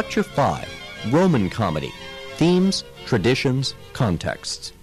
Lecture 5, Roman Comedy, Themes, Traditions, Contexts.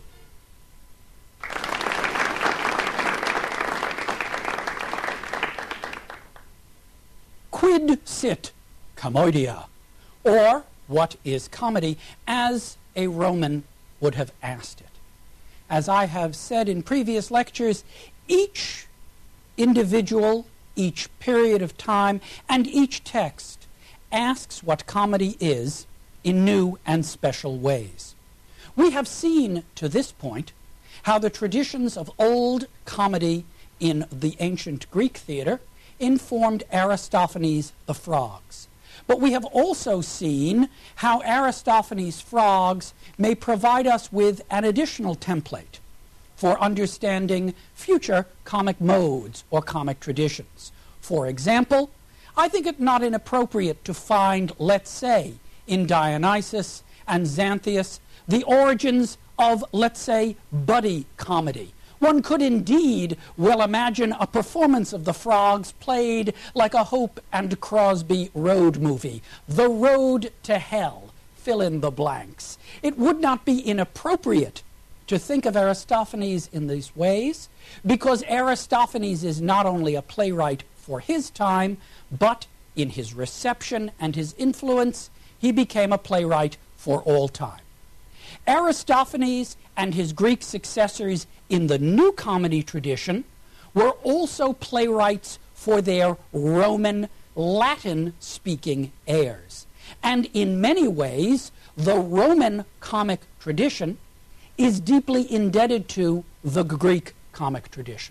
Quid sit commodia, or what is comedy, as a Roman would have asked it. As I have said in previous lectures, each individual, each period of time, and each text asks what comedy is in new and special ways. We have seen to this point how the traditions of old comedy in the ancient Greek theater informed Aristophanes' The Frogs. But we have also seen how Aristophanes' Frogs may provide us with an additional template for understanding future comic modes or comic traditions. For example, I think it not inappropriate to find, let's say, in Dionysus and Xanthias, the origins of, let's say, buddy comedy. One could indeed well imagine a performance of the Frogs played like a Hope and Crosby road movie. The Road to Hell, fill in the blanks. It would not be inappropriate to think of Aristophanes in these ways, because Aristophanes is not only a playwright for his time, but in his reception and his influence, he became a playwright for all time. Aristophanes and his Greek successors in the new comedy tradition were also playwrights for their Roman Latin-speaking heirs. And in many ways, the Roman comic tradition is deeply indebted to the Greek comic tradition.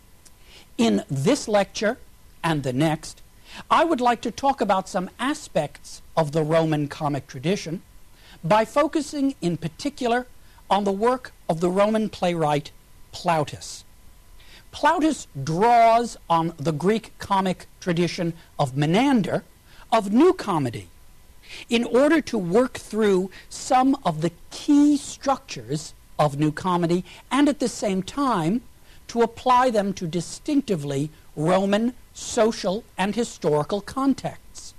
In this lecture and the next, I would like to talk about some aspects of the Roman comic tradition by focusing in particular on the work of the Roman playwright Plautus. Plautus draws on the Greek comic tradition of Menander, of new comedy, in order to work through some of the key structures of new comedy and at the same time to apply them to distinctively Roman social and historical contexts.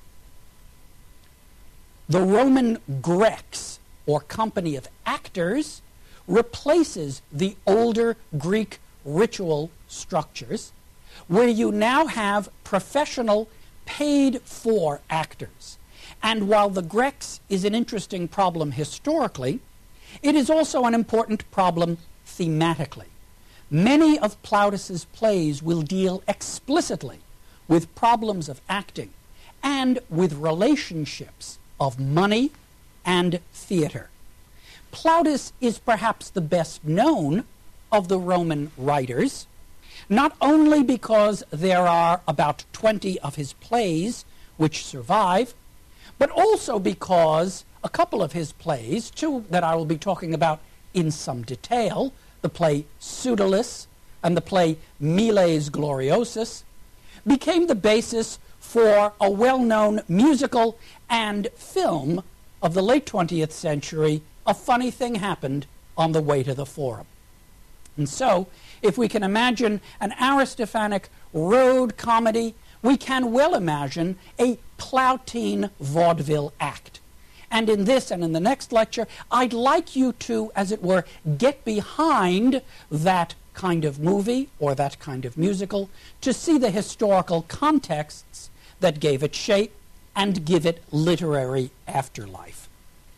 The Roman Grex, or company of actors, replaces the older Greek ritual structures, where you now have professional, paid-for actors. And while the Grex is an interesting problem historically, it is also an important problem thematically. Many of Plautus's plays will deal explicitly with problems of acting and with relationships of money and theater. Plautus is perhaps the best known of the Roman writers, not only because there are about 20 of his plays which survive, but also because a couple of his plays, two that I will be talking about in some detail, the play Pseudolus and the play Miles Gloriosus, became the basis for a well-known musical and film of the late 20th century, A Funny Thing Happened on the Way to the Forum. And so, if we can imagine an Aristophanic road comedy, we can well imagine a Plautine vaudeville act. And in this and in the next lecture, I'd like you to, as it were, get behind that kind of movie or that kind of musical to see the historical contexts that gave it shape and give it literary afterlife.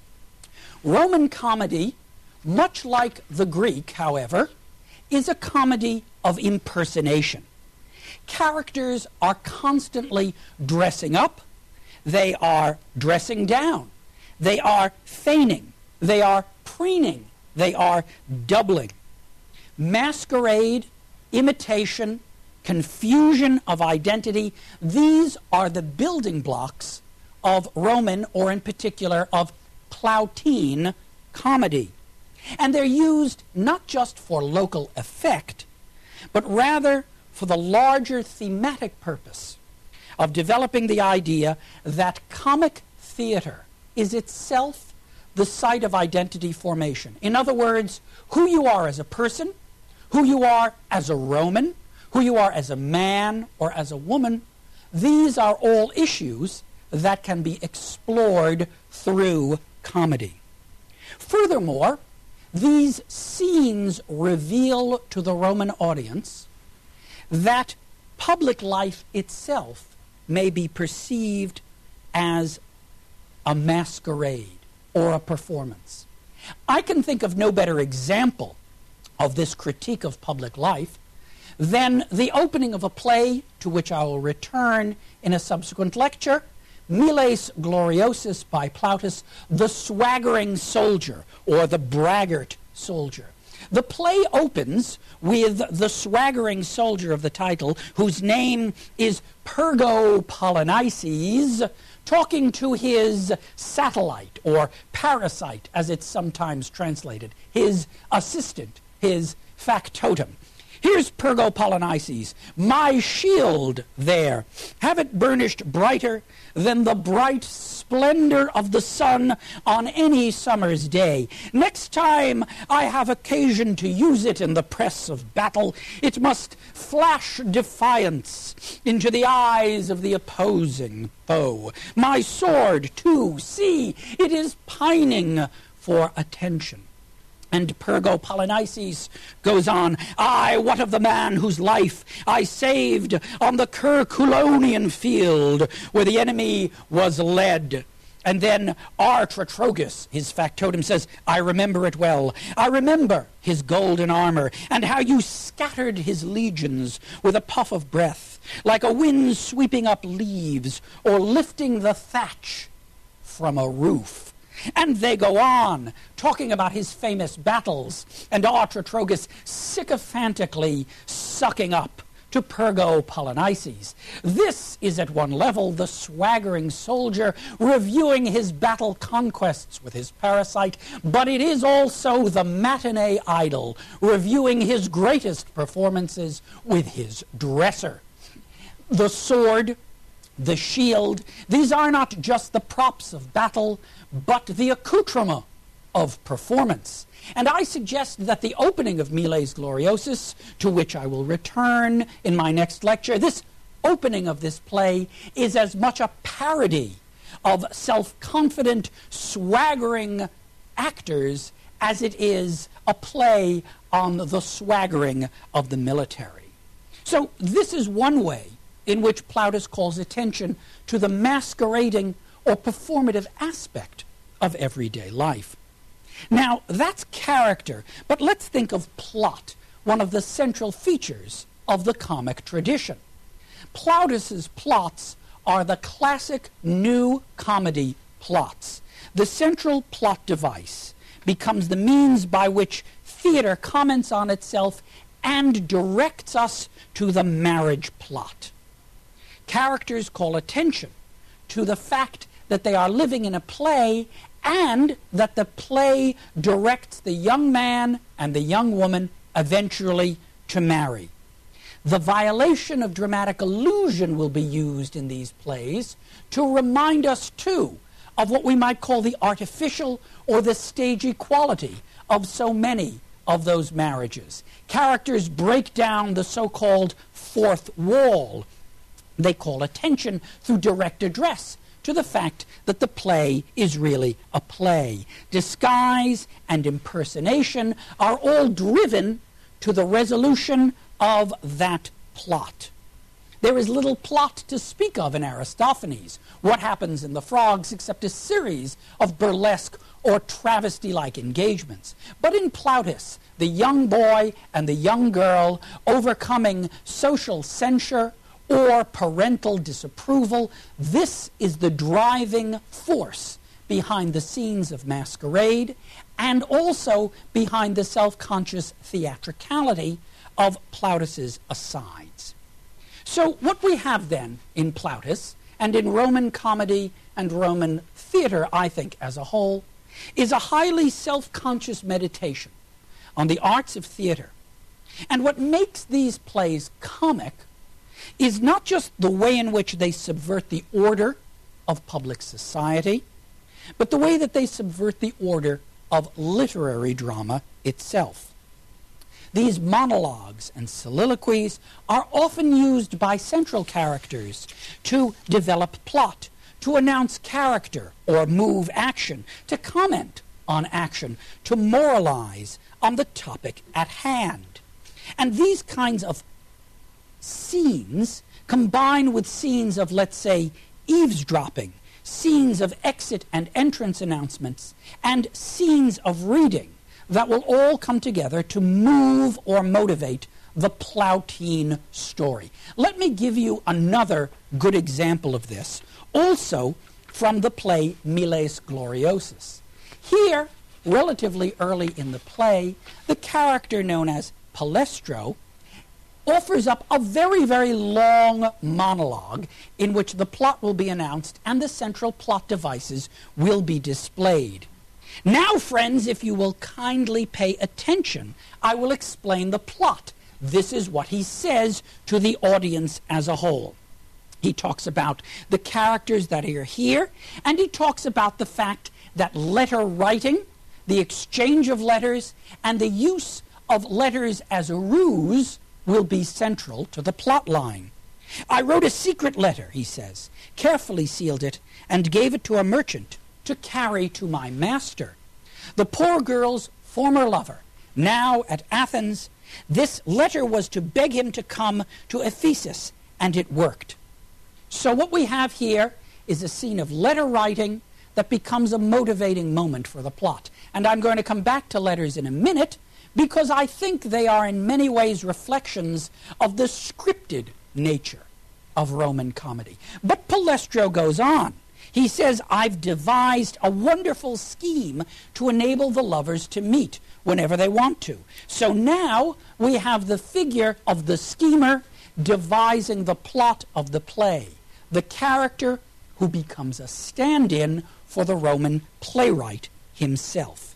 Roman comedy, much like the Greek, however, is a comedy of impersonation. Characters are constantly dressing up, they are dressing down, they are feigning, they are preening, they are doubling. Masquerade, imitation, confusion of identity, these are the building blocks of Roman, or in particular of Plautine, comedy. And they're used not just for local effect, but rather for the larger thematic purpose of developing the idea that comic theater is itself the site of identity formation. In other words, who you are as a person, who you are as a Roman, who you are as a man or as a woman, these are all issues that can be explored through comedy. Furthermore, these scenes reveal to the Roman audience that public life itself may be perceived as a masquerade or a performance. I can think of no better example of this critique of public life than the opening of a play to which I will return in a subsequent lecture, Miles Gloriosus by Plautus, the swaggering soldier or the braggart soldier. The play opens with the swaggering soldier of the title, whose name is Pergo Polynices, talking to his satellite, or parasite as it's sometimes translated, his assistant, his factotum. Here's Pergo Polynices, my shield there, have it burnished brighter than the bright splendor of the sun on any summer's day. Next time I have occasion to use it in the press of battle, it must flash defiance into the eyes of the opposing foe. My sword, too, see, it is pining for attention. And Pergo Polynices goes on, Aye, what of the man whose life I saved on the Curculonian field where the enemy was led? And then Artratrogus, his factotum, says, I remember it well. I remember his golden armor and how you scattered his legions with a puff of breath, like a wind sweeping up leaves or lifting the thatch from a roof. And they go on, talking about his famous battles, and Artratrogus sycophantically sucking up to Pergo Polynices. This is at one level the swaggering soldier reviewing his battle conquests with his parasite, but it is also the matinee idol reviewing his greatest performances with his dresser. The sword, the shield, these are not just the props of battle, but the accoutrement of performance. And I suggest that the opening of Miles Gloriosus, to which I will return in my next lecture, this opening of this play is as much a parody of self-confident, swaggering actors as it is a play on the swaggering of the military. So this is one way in which Plautus calls attention to the masquerading or performative aspect of everyday life. Now, that's character, but let's think of plot, one of the central features of the comic tradition. Plautus's plots are the classic new comedy plots. The central plot device becomes the means by which theater comments on itself and directs us to the marriage plot. Characters call attention to the fact that they are living in a play and that the play directs the young man and the young woman eventually to marry. The violation of dramatic illusion will be used in these plays to remind us, too, of what we might call the artificial or the stagey quality of so many of those marriages. Characters break down the so-called fourth wall. They call attention through direct address to the fact that the play is really a play. Disguise and impersonation are all driven to the resolution of that plot. There is little plot to speak of in Aristophanes. What happens in The Frogs except a series of burlesque or travesty-like engagements. But in Plautus, the young boy and the young girl overcoming social censure or parental disapproval, this is the driving force behind the scenes of masquerade and also behind the self-conscious theatricality of Plautus's asides. So what we have then in Plautus and in Roman comedy and Roman theater, I think, as a whole, is a highly self-conscious meditation on the arts of theater. And what makes these plays comic is not just the way in which they subvert the order of public society, but the way that they subvert the order of literary drama itself. These monologues and soliloquies are often used by central characters to develop plot, to announce character or move action, to comment on action, to moralize on the topic at hand. And these kinds of scenes combine with scenes of, let's say, eavesdropping, scenes of exit and entrance announcements, and scenes of reading that will all come together to move or motivate the Plautin story. Let me give you another good example of this, also from the play Miles Gloriosus. Here, relatively early in the play, the character known as Palestro offers up a very, very long monologue in which the plot will be announced and the central plot devices will be displayed. Now, friends, if you will kindly pay attention, I will explain the plot. This is what he says to the audience as a whole. He talks about the characters that are here, and he talks about the fact that letter writing, the exchange of letters, and the use of letters as a ruse will be central to the plot line. I wrote a secret letter, he says, carefully sealed it, and gave it to a merchant to carry to my master. The poor girl's former lover, now at Athens, this letter was to beg him to come to Ephesus, and it worked. So what we have here is a scene of letter writing that becomes a motivating moment for the plot. And I'm going to come back to letters in a minute, because I think they are in many ways reflections of the scripted nature of Roman comedy. But Palestro goes on. He says, I've devised a wonderful scheme to enable the lovers to meet whenever they want to. So now we have the figure of the schemer devising the plot of the play, the character who becomes a stand-in for the Roman playwright himself.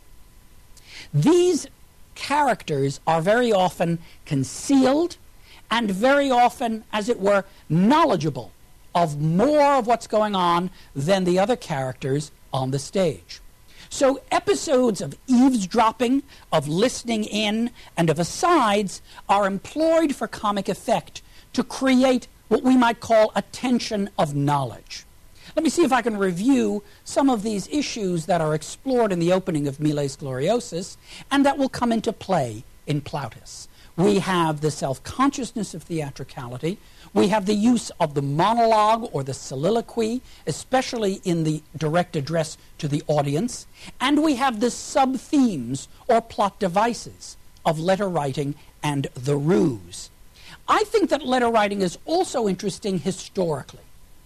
These characters are very often concealed and very often, as it were, knowledgeable of more of what's going on than the other characters on the stage. So episodes of eavesdropping, of listening in, and of asides are employed for comic effect to create what we might call a tension of knowledge. Let me see if I can review some of these issues that are explored in the opening of Miles Gloriosus and that will come into play in Plautus. We have the self-consciousness of theatricality. We have the use of the monologue or the soliloquy, especially in the direct address to the audience. And we have the sub-themes or plot devices of letter writing and the ruse. I think that letter writing is also interesting historically.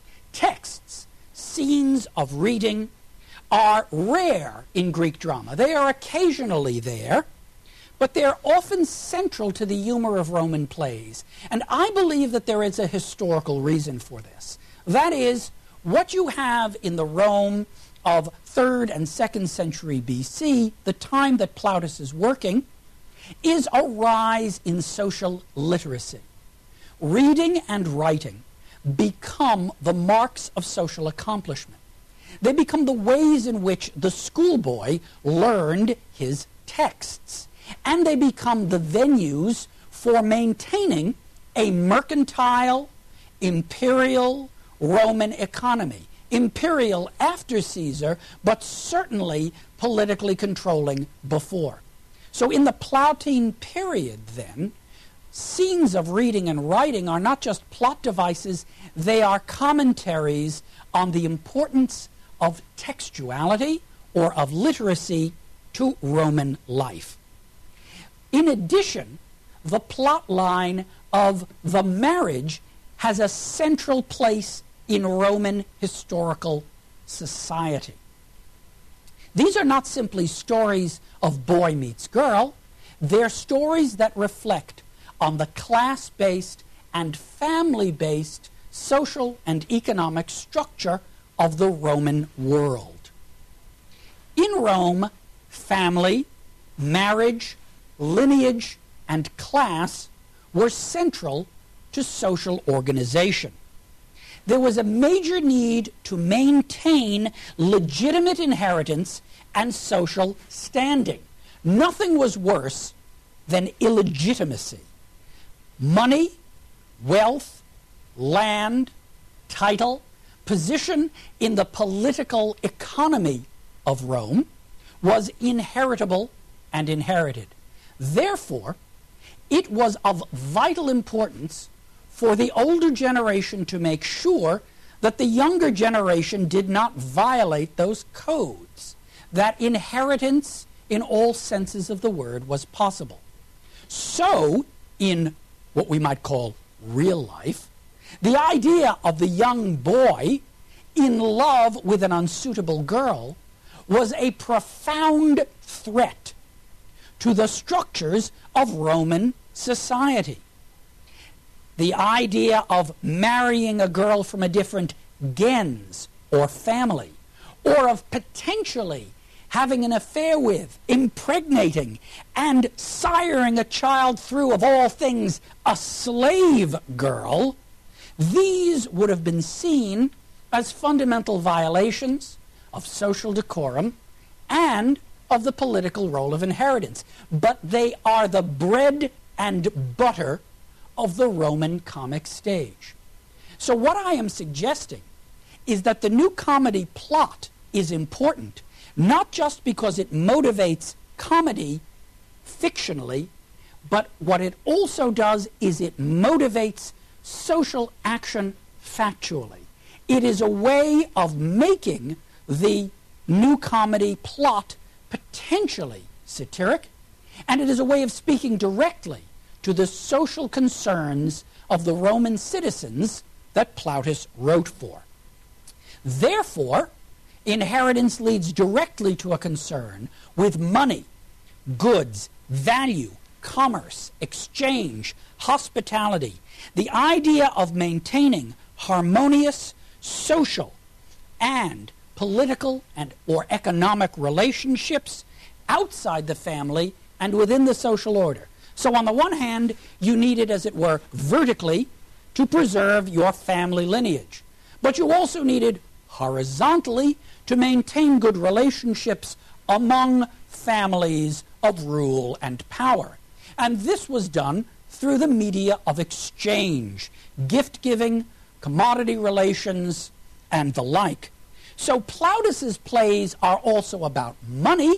Texts, scenes of reading, are rare in Greek drama. They are occasionally there, but they're often central to the humor of Roman plays. And I believe that there is a historical reason for this. That is, what you have in the Rome of 3rd and 2nd century BC, the time that Plautus is working, is a rise in social literacy. Reading and writing become the marks of social accomplishment. They become the ways in which the schoolboy learned his texts. And they become the venues for maintaining a mercantile, imperial Roman economy. Imperial after Caesar, but certainly politically controlling before. So in the Plautin period, then, scenes of reading and writing are not just plot devices, they are commentaries on the importance of textuality or of literacy to Roman life. In addition, the plot line of the marriage has a central place in Roman historical society. These are not simply stories of boy meets girl. They're stories that reflect on the class-based and family-based social and economic structure of the Roman world. In Rome, family, marriage, lineage, and class were central to social organization. There was a major need to maintain legitimate inheritance and social standing. Nothing was worse than illegitimacy. Money, wealth, land, title, position in the political economy of Rome was inheritable and inherited. Therefore, it was of vital importance for the older generation to make sure that the younger generation did not violate those codes, that inheritance in all senses of the word was possible. So, in what we might call real life, the idea of the young boy in love with an unsuitable girl was a profound threat to the structures of Roman society. The idea of marrying a girl from a different gens or family, or of potentially having an affair with, impregnating, and siring a child through, of all things, a slave girl, these would have been seen as fundamental violations of social decorum and of the political role of inheritance. But they are the bread and butter of the Roman comic stage. So what I am suggesting is that the new comedy plot is important, not just because it motivates comedy fictionally, but what it also does is it motivates social action factually. It is a way of making the new comedy plot potentially satiric, and it is a way of speaking directly to the social concerns of the Roman citizens that Plautus wrote for. Therefore, inheritance leads directly to a concern with money, goods, value, commerce, exchange, hospitality, the idea of maintaining harmonious social and political and or economic relationships outside the family and within the social order. So on the one hand, you needed, as it were, vertically to preserve your family lineage. But you also needed horizontally to maintain good relationships among families of rule and power. And this was done through the media of exchange, gift-giving, commodity relations, and the like. So Plautus's plays are also about money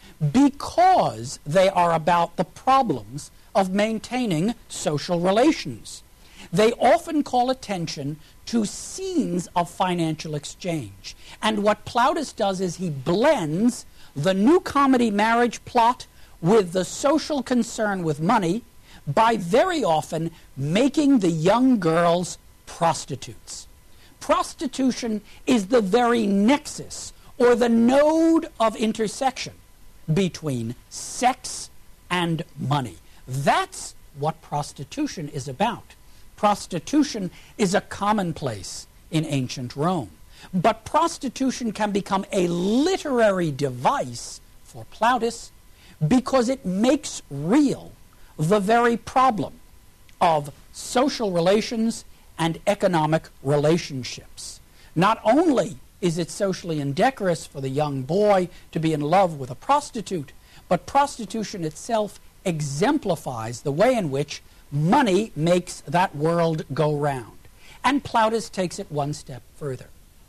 because they are about the problems of maintaining social relations. They often call attention to scenes of financial exchange. And what Plautus does is he blends the new comedy marriage plot with the social concern with money by very often making the young girls prostitutes. Prostitution is the very nexus or the node of intersection between sex and money. That's what prostitution is about. Prostitution is a commonplace in ancient Rome. But prostitution can become a literary device for Plautus because it makes real the very problem of social relations and economic relationships. Not only is it socially indecorous for the young boy to be in love with a prostitute, but prostitution itself exemplifies the way in which money makes that world go round. And Plautus takes it one step further.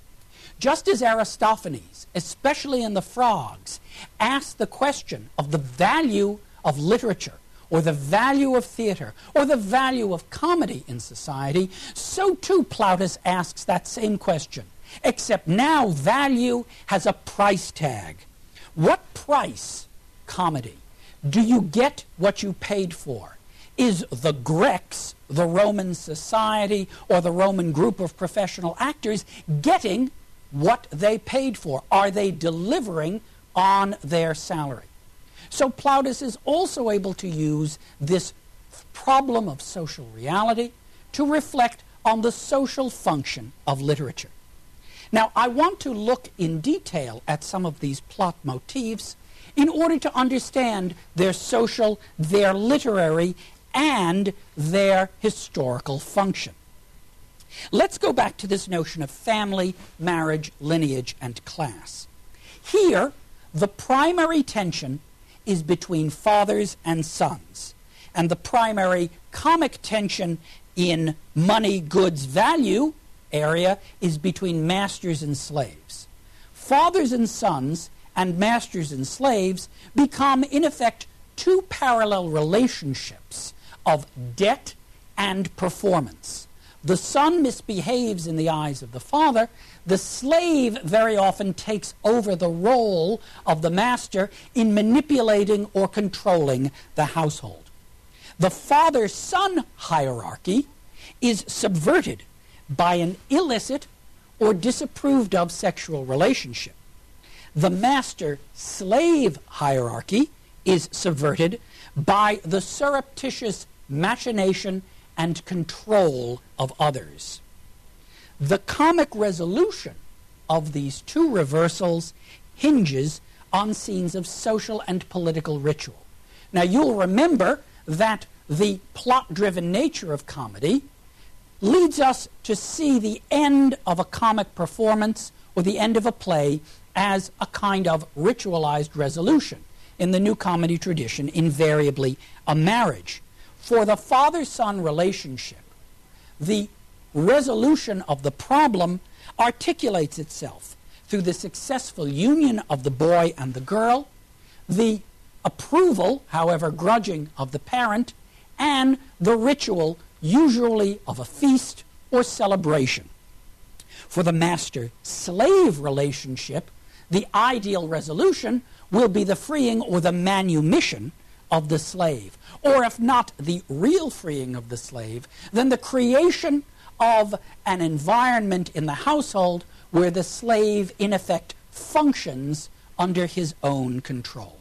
Just as Aristophanes, especially in the Frogs, asked the question of the value of literature, or the value of theater, or the value of comedy in society, so too Plautus asks that same question, except now value has a price tag. What price, comedy, do you get what you paid for? Is the Greeks, the Roman society, or the Roman group of professional actors getting what they paid for? Are they delivering on their salary? So Plautus is also able to use this problem of social reality to reflect on the social function of literature. Now, I want to look in detail at some of these plot motifs in order to understand their social, their literary, and their historical function. Let's go back to this notion of family, marriage, lineage, and class. Here, the primary tension is between fathers and sons, and the primary comic tension in money, goods, value area is between masters and slaves. Fathers and sons and masters and slaves become, in effect, two parallel relationships of debt and performance. The son misbehaves in the eyes of the father. The slave very often takes over the role of the master in manipulating or controlling the household. The father-son hierarchy is subverted by an illicit or disapproved of sexual relationship. The master-slave hierarchy is subverted by the surreptitious machination and control of others. The comic resolution of these two reversals hinges on scenes of social and political ritual. Now, you'll remember that the plot-driven nature of comedy leads us to see the end of a comic performance or the end of a play as a kind of ritualized resolution. In the new comedy tradition, invariably a marriage. For the father-son relationship, the resolution of the problem articulates itself through the successful union of the boy and the girl, the approval, however grudging, of the parent, and the ritual, usually of a feast or celebration. For the master-slave relationship, the ideal resolution will be the freeing or the manumission of the slave. Or if not the real freeing of the slave, then the creation of an environment in the household where the slave, in effect, functions under his own control.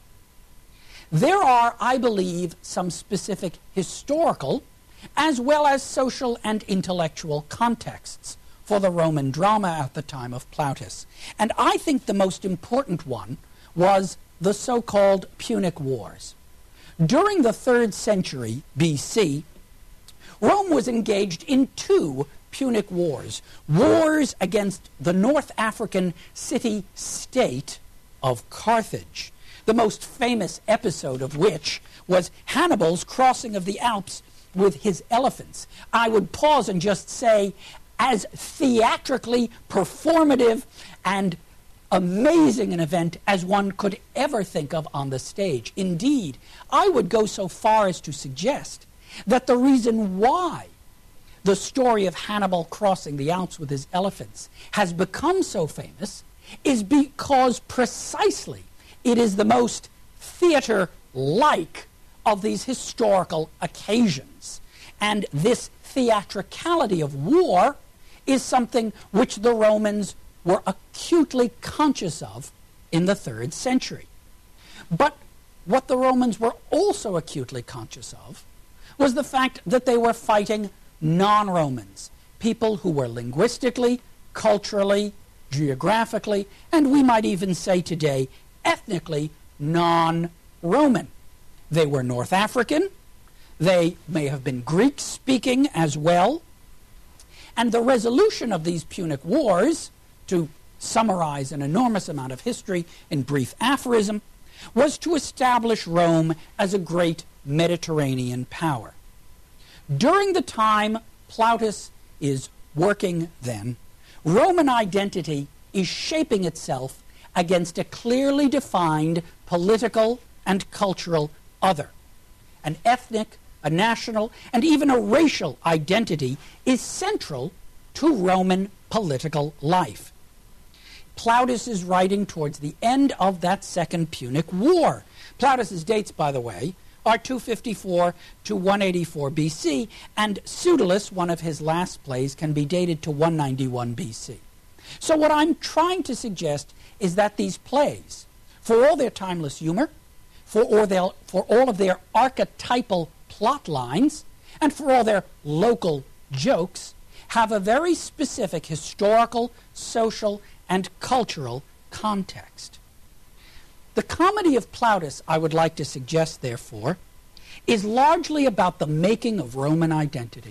There are, I believe, some specific historical as well as social and intellectual contexts for the Roman drama at the time of Plautus. And I think the most important one was the so-called Punic Wars. During the 3rd century BC, Rome was engaged in two Punic Wars, wars against the North African city-state of Carthage, the most famous episode of which was Hannibal's crossing of the Alps with his elephants. I would pause and just say, as theatrically performative and amazing an event as one could ever think of on the stage. Indeed, I would go so far as to suggest that the reason why the story of Hannibal crossing the Alps with his elephants has become so famous is because precisely it is the most theater-like of these historical occasions. And this theatricality of war is something which the Romans were acutely conscious of in the 3rd century. But what the Romans were also acutely conscious of was the fact that they were fighting non-Romans, people who were linguistically, culturally, geographically, and we might even say today, ethnically non-Roman. They were North African, they may have been Greek-speaking as well, and the resolution of these Punic Wars, to summarize an enormous amount of history in brief aphorism, was to establish Rome as a great Mediterranean power. During the time Plautus is working then, Roman identity is shaping itself against a clearly defined political and cultural other. An ethnic, a national, and even a racial identity is central to Roman political life. Plautus is writing towards the end of that Second Punic War. Plautus's dates, by the way, are 254 to 184 BC, and Pseudolus, one of his last plays, can be dated to 191 BC. So what I'm trying to suggest is that these plays, for all their timeless humor, for all of their archetypal plot lines, and for all their local jokes, have a very specific historical, social, and cultural context. The comedy of Plautus, I would like to suggest, therefore, is largely about the making of Roman identity.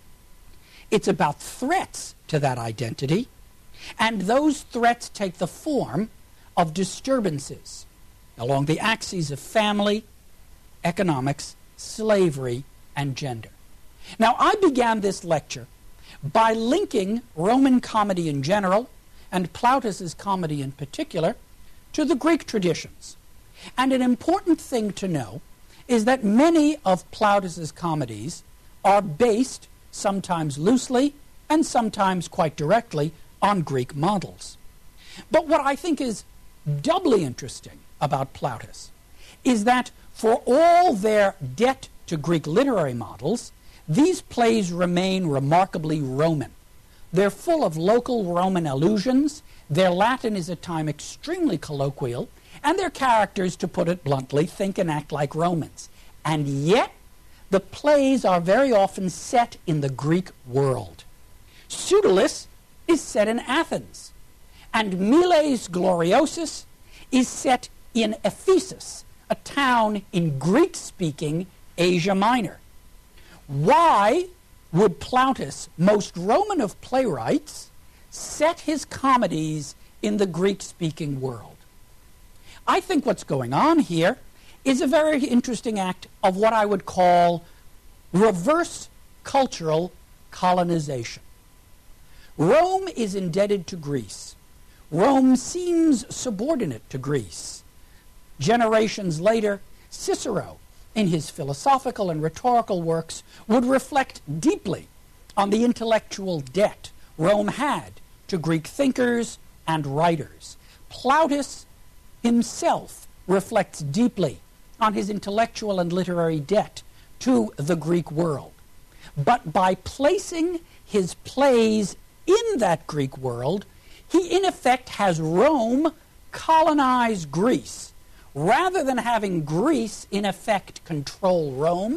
It's about threats to that identity, and those threats take the form of disturbances along the axes of family, economics, slavery, and gender. Now, I began this lecture by linking Roman comedy in general, and Plautus's comedy in particular, to the Greek traditions. And an important thing to know is that many of Plautus's comedies are based, sometimes loosely and sometimes quite directly, on Greek models. But what I think is doubly interesting about Plautus is that for all their debt to Greek literary models, these plays remain remarkably Roman. They're full of local Roman allusions, their Latin is at times extremely colloquial, and their characters, to put it bluntly, think and act like Romans. And yet, the plays are very often set in the Greek world. Pseudolus is set in Athens, and Miles Gloriosus is set in Ephesus, a town in Greek-speaking Asia Minor. Why would Plautus, most Roman of playwrights, set his comedies in the Greek-speaking world? I think what's going on here is a very interesting act of what I would call reverse cultural colonization. Rome is indebted to Greece. Rome seems subordinate to Greece. Generations later, Cicero, in his philosophical and rhetorical works, would reflect deeply on the intellectual debt Rome had to Greek thinkers and writers. Plautus himself reflects deeply on his intellectual and literary debt to the Greek world. But by placing his plays in that Greek world, he in effect has Rome colonize Greece. Rather than having Greece in effect control Rome,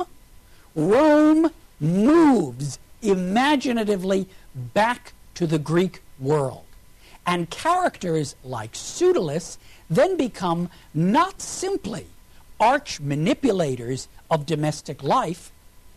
Rome moves imaginatively back to the Greek world. And characters like Pseudolus then become not simply arch manipulators of domestic life,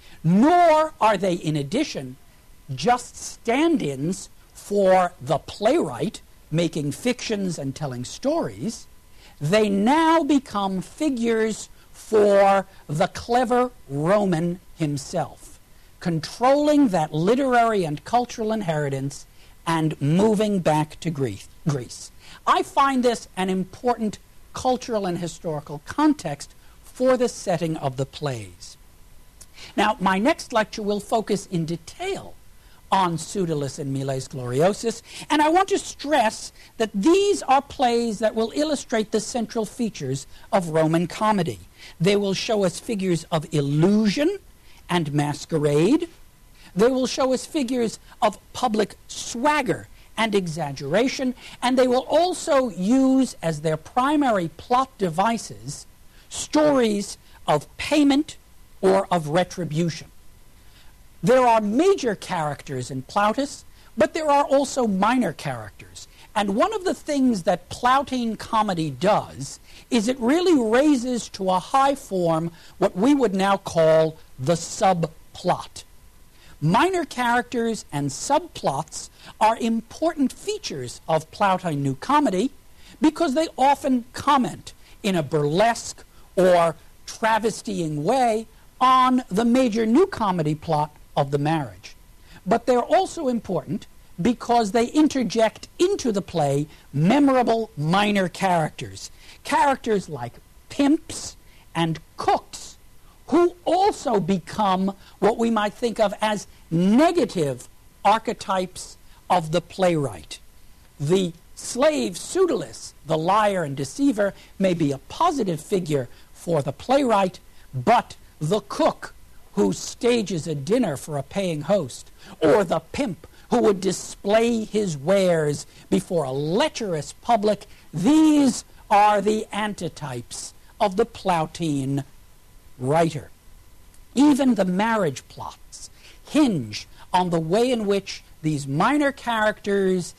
nor are they in addition just stand-ins for the playwright making fictions and telling stories. They now become figures for the clever Roman himself, controlling that literary and cultural inheritance and moving back to Greece. I find this an important cultural and historical context for the setting of the plays. Now, my next lecture will focus in detail on Pseudolus and Miles Gloriosus, and I want to stress that these are plays that will illustrate the central features of Roman comedy. They will show us figures of illusion and masquerade. They will show us figures of public swagger and exaggeration, and they will also use as their primary plot devices stories of payment or of retribution. There are major characters in Plautus, but there are also minor characters. And one of the things that Plautine comedy does is it really raises to a high form what we would now call the subplot. Minor characters and subplots are important features of Plautine New Comedy because they often comment in a burlesque or travestying way on the major New Comedy plot of the marriage. But they're also important because they interject into the play memorable minor characters, characters like pimps and cooks, who also become what we might think of as negative archetypes of the playwright. The slave Pseudolus, the liar and deceiver, may be a positive figure for the playwright, but the cook who stages a dinner for a paying host, or the pimp who would display his wares before a lecherous public, these are the antitypes of the Plautine writer. Even the marriage plots hinge on the way in which these minor characters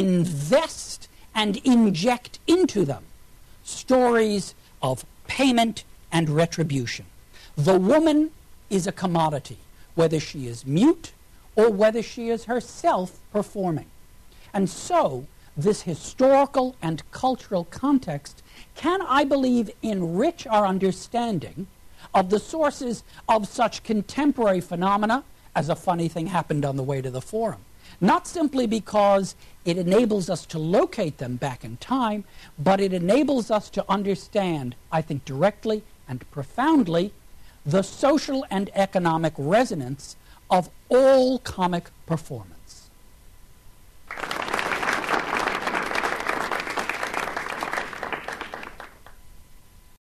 invest and inject into them stories of payment and retribution. The woman is a commodity, whether she is mute or whether she is herself performing. And so, this historical and cultural context can, I believe, enrich our understanding of the sources of such contemporary phenomena as a funny thing happened on the way to the Forum. Not simply because it enables us to locate them back in time, but it enables us to understand, I think directly and profoundly, the social and economic resonance of all comic performance.